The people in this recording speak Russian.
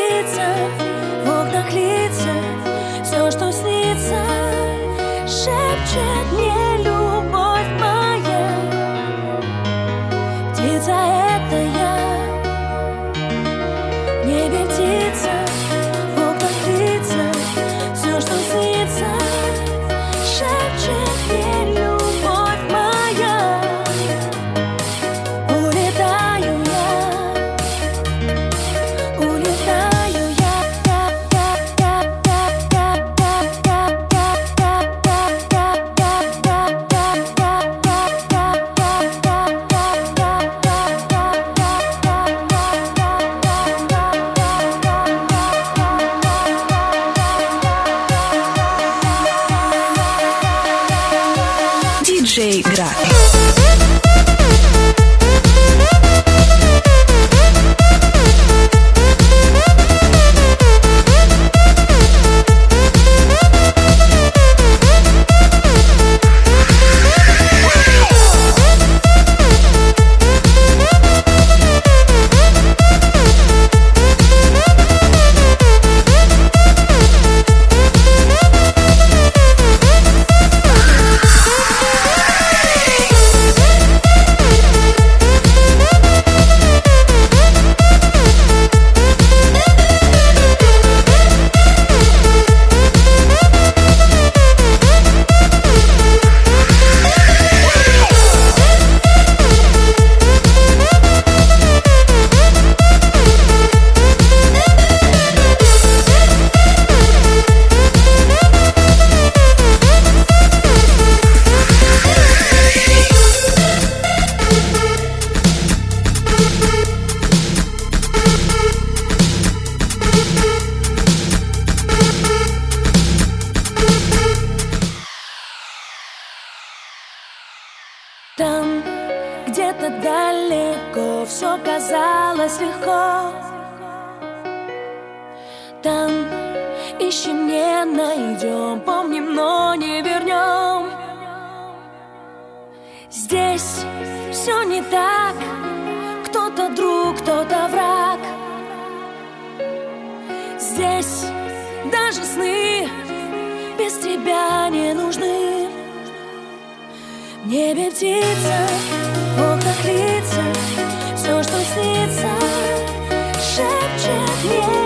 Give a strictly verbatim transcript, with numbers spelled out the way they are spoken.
птица, в окнах лица, все, что снится, шепчет мне любовь моя. Птица — это я, в небе птица, в окнах лица, все, что снится, шепчет мне любовь моя. Улетаю я, улетаю я, я, я, я, я, я, диджей Грак. Там, где-то далеко, все казалось легко. Там ищем, не найдем, помним, но не вернем. Здесь все не так, кто-то друг, кто-то враг. Здесь даже сны без тебя не нужны. В небе птица, в окнах лица, все, что снится, шепчет мне